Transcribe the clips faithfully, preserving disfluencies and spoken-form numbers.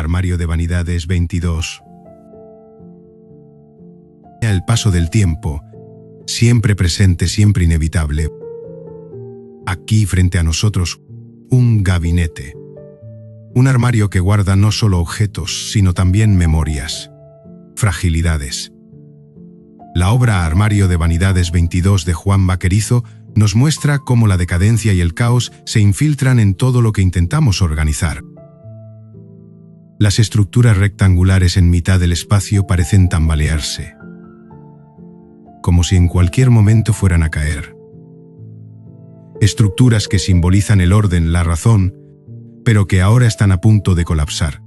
Armario de Vanidades veintidós. El paso del tiempo, siempre presente, siempre inevitable. Aquí frente a nosotros, un gabinete. Un armario que guarda no solo objetos, sino también memorias, fragilidades. La obra Armario de Vanidades veintidós de Juan Vaquerizo nos muestra cómo la decadencia y el caos se infiltran en todo lo que intentamos organizar. Las estructuras rectangulares en mitad del espacio parecen tambalearse, como si en cualquier momento fueran a caer. Estructuras que simbolizan el orden, la razón, pero que ahora están a punto de colapsar.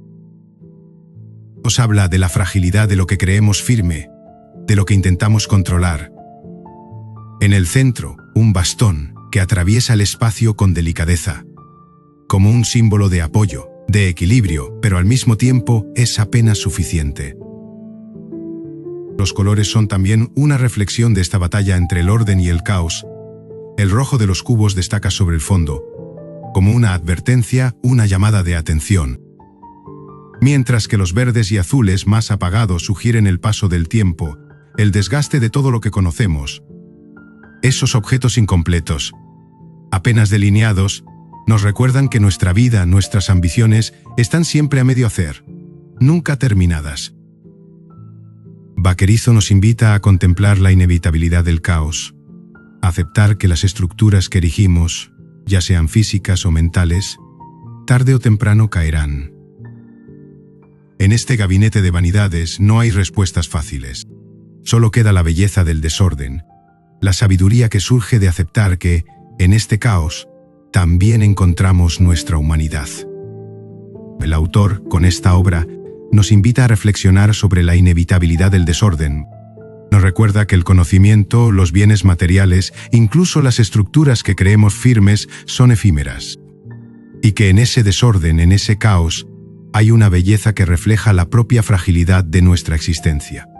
Nos habla de la fragilidad de lo que creemos firme, de lo que intentamos controlar. En el centro, un bastón que atraviesa el espacio con delicadeza, como un símbolo de apoyo, de equilibrio, pero al mismo tiempo es apenas suficiente. Los colores son también una reflexión de esta batalla entre el orden y el caos. El rojo de los cubos destaca sobre el fondo, como una advertencia, una llamada de atención, mientras que los verdes y azules más apagados sugieren el paso del tiempo, el desgaste de todo lo que conocemos. Esos objetos incompletos, apenas delineados, nos recuerdan que nuestra vida, nuestras ambiciones, están siempre a medio hacer, nunca terminadas. Vaquerizo nos invita a contemplar la inevitabilidad del caos, a aceptar que las estructuras que erigimos, ya sean físicas o mentales, tarde o temprano caerán. En este gabinete de vanidades no hay respuestas fáciles. Solo queda la belleza del desorden, la sabiduría que surge de aceptar que, en este caos, también encontramos nuestra humanidad. El autor, con esta obra, nos invita a reflexionar sobre la inevitabilidad del desorden. Nos recuerda que el conocimiento, los bienes materiales, incluso las estructuras que creemos firmes, son efímeras. Y que en ese desorden, en ese caos, hay una belleza que refleja la propia fragilidad de nuestra existencia.